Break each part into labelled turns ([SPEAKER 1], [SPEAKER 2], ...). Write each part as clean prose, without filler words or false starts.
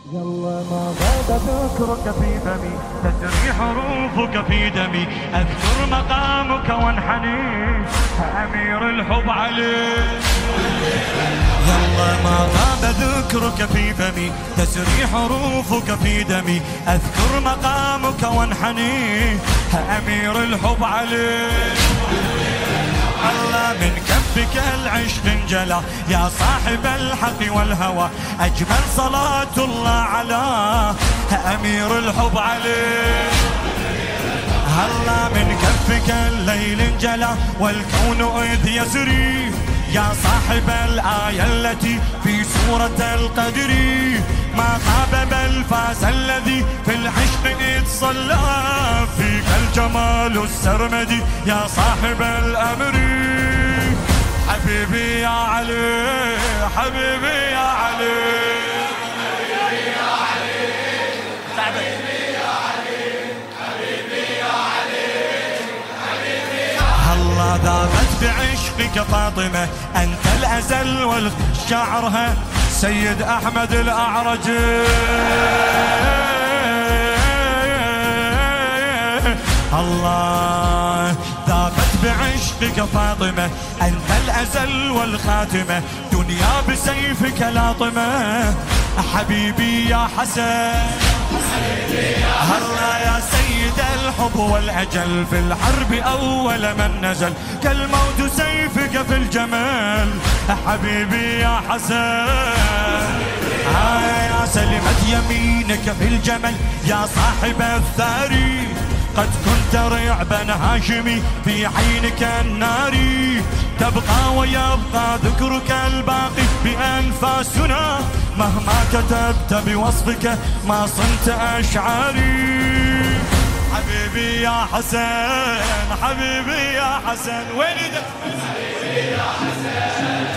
[SPEAKER 1] يلا ما غاب ذكرك في فمي، تسري حروفك في دمي، أذكر مقامك وانحني، أمير الحب عليك. يلا ما غاب ذكرك في فمي، تسري حروفك في دمي، أذكر مقامك وانحني، أمير الحب عليك. الله من كفك العشق انجلى يا صاحب الحق والهوى، أجمل صلاة الله على أمير الحب عليك. الله من كفك الليل انجلى والكون إذ يسري، يا صاحب الآية التي في سورة القدر، ما غاب بل فاز الذي في العشق إذ صلى، فيك الجمال السرمدي يا صاحب الأمر. حبيبي يا علي، حبيبي يا علي، حبيبي يا علي، حبيبي يا علي، حبيبي يا علي، حبيبي يا علي. الله ذابت بعشقك فاطمة، أنت الأزل والشعرها سيد أحمد الأعرج. الله ذابت بعشقك فاطمة، أنت الأزل والخاتمة، دنيا بسيفك لاطمة. حبيبي يا حسن، الله يا سيد الحب والأجل، في الحرب أول من نزل، كالموت سيفك في الجمال. حبيبي يا حسن، يا سلمت يمينك في الجمل يا صاحب الثاري، قد كنت رعبا هاشمي في عينك الناري، تبقى ويبقى ذكرك الباقي بأنفاسنا، مهما كتبت بوصفك ما صنت أشعاري. حبيبي يا حسن، حبيبي يا حسن، وين حبيبي يا حسن،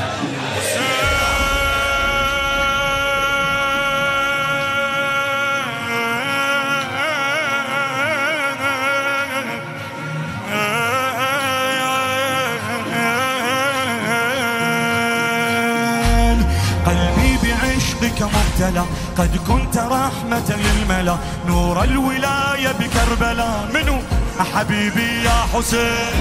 [SPEAKER 1] مبتلى، قد كنت رحمة للملا، نور الولاية بكربلاء. منو حبيبي يا حسين،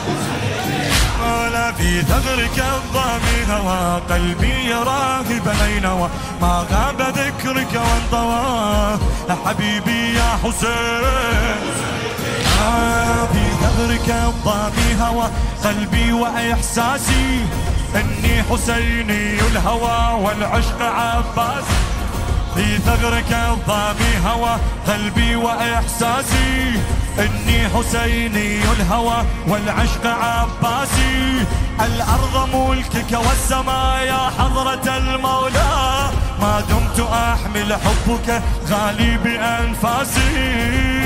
[SPEAKER 1] ولا في ثغرك الضامي هوى، قلبي راهب نينوى، ما غاب ذكرك وانطوى. حبيبي يا حسين، في ثغرك الضامي هوى، قلبي وإحساسي إني حسيني الهوى والعشق عباس، في ثغرك الضامي هوى، قلبي وإحساسي إني حسيني الهوى والعشق عباسي. الأرض ملكك والسماء يا حضرة المولى، ما دمت أحمل حبك غالي بأنفاسي.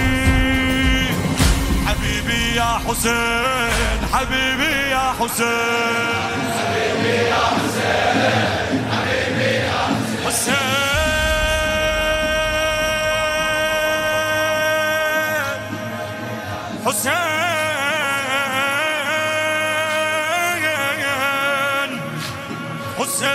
[SPEAKER 1] حبيبي يا حسين، حبيبي يا حسين، حبيبي يا حسين، حبيبي يا حسين، حسين حسين حسين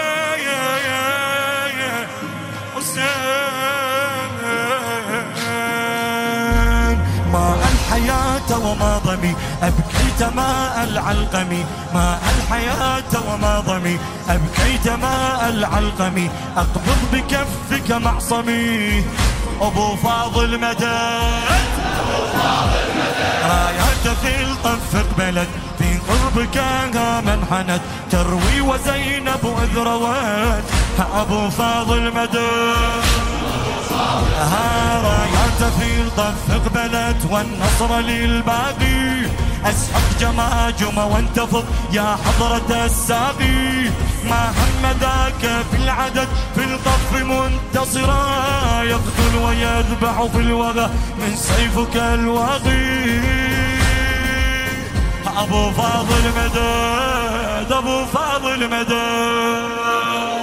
[SPEAKER 1] حسين. ماء الحياة وما ضمي، أبكيت ماء العلقم، ماء الحياة وما ضمي، أبكيت ماء العلقم، أقبض بكفك معصمي. أبو فاضل مدد، رايات في الطف اقبلت، في قربك من حنت، تروي وزينب إذ روت. أبو فاضل مدد، رايات في الطف اقبلت، والنصر للباقي، أسحق جماجم وانتفض يا حضرة الساقي. ما هم ذاك في العدد في القف منتصرا، يقتل ويذبح في الوغى من سيفك الواغي. أبو فاضل مدد، أبو فاضل مدد.